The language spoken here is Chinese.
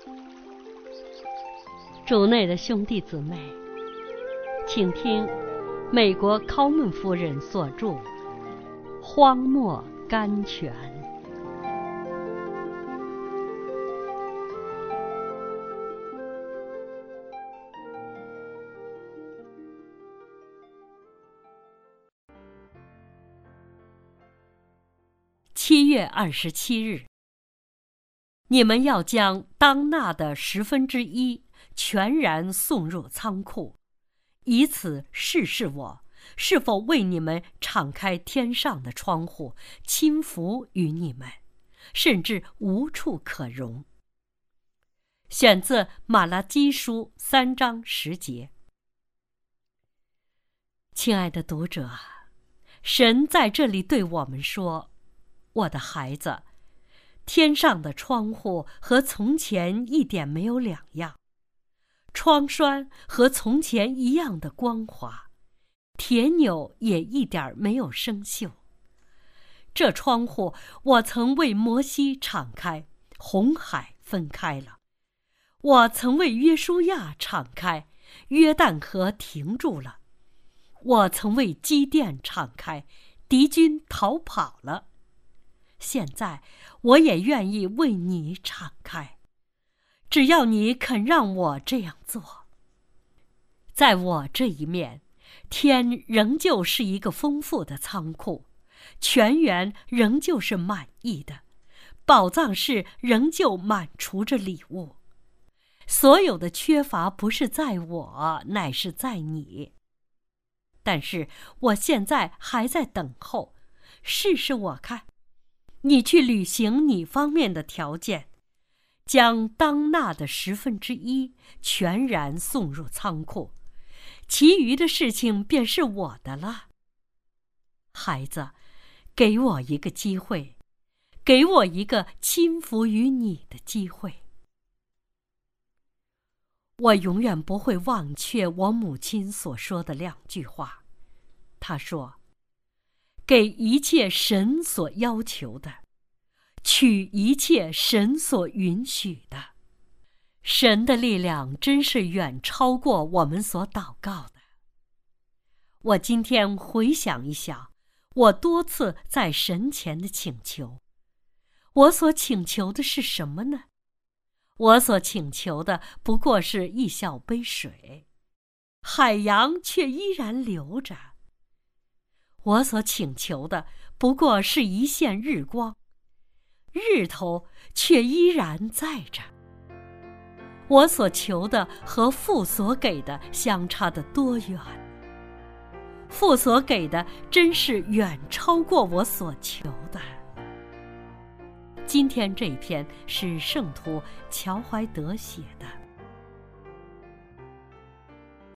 主内的兄弟姊妹，请听美国考门夫人所著《荒漠甘泉》。7月27日，你们要将当纳的1/10全然送入仓库，以此试试我是否为你们敞开天上的窗户，倾福于你们，甚至无处可容。选自马拉基书3章10节。亲爱的读者，神在这里对我们说，我的孩子，天上的窗户和从前一点没有两样，窗栓和从前一样的光滑，铁钮也一点没有生锈。这窗户我曾为摩西敞开，红海分开了；我曾为约书亚敞开，约旦河停住了；我曾为基甸敞开，敌军逃跑了。现在我也愿意为你敞开，只要你肯让我这样做。在我这一面，天仍旧是一个丰富的仓库，泉源仍旧是满溢的，宝藏室仍旧满储着礼物。所有的缺乏不是在我，乃是在你。但是我现在还在等候，试试我看，你去履行你方面的条件，将当纳的1/10全然送入仓库，其余的事情便是我的了。孩子，给我一个机会，给我一个倾福于你的机会。我永远不会忘却我母亲所说的2句话。她说，给一切神所要求的，取一切神所允许的。神的力量真是远超过我们所祷告的。我今天回想一想，我多次在神前的请求，我所请求的是什么呢？我所请求的不过是一小杯水，海洋却依然流着。我所请求的不过是一线日光，日头却依然在着。我所求的和父所给的相差得多远？父所给的真是远超过我所求的。今天这一篇是圣徒乔怀德写的。